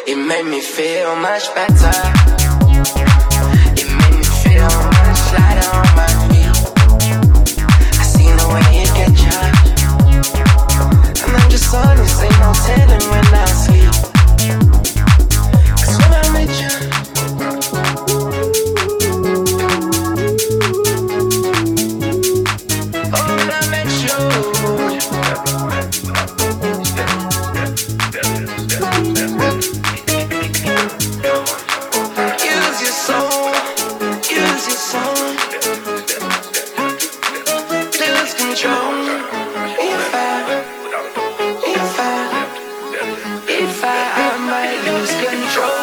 It made me feel much better. It made me feel much lighter on my feet. I seen the way you get judged, and I'm just honest, ain't no telling when I sleep. 'Cause when I'm with you, oh, when I'm with you, use your soul, use your soul, lose control. If I might lose control.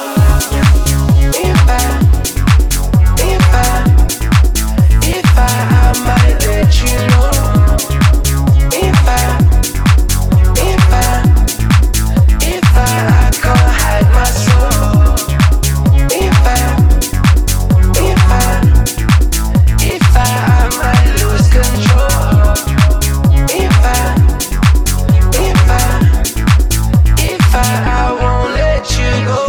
If I might let you know. If I can't hide my soul. If I might lose control. If I won't let you go.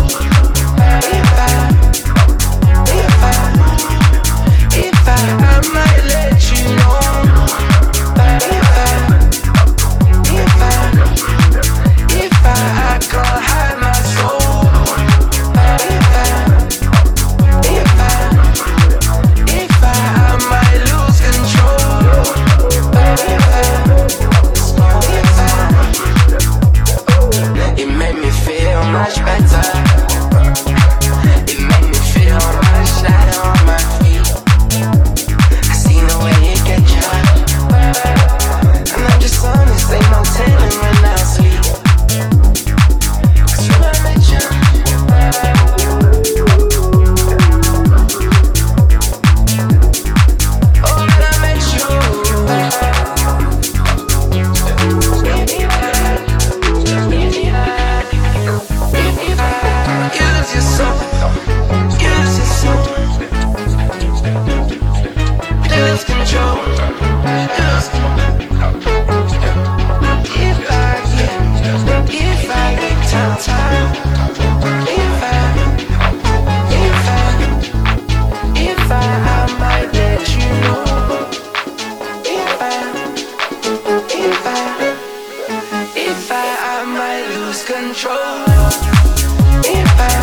If I might let you know. If I can't hide my soul. If I might lose control. It made me feel much better. It made me feel much lighter on my feet. I seen the way you get judged, and I'm just honest, ain't no telling when I sleep. 'Cause when I'm with you, oh, when I'm with you, use your soul, use your soul, lose control, lose control. If I take time, if I might let you know. If I might lose control. If I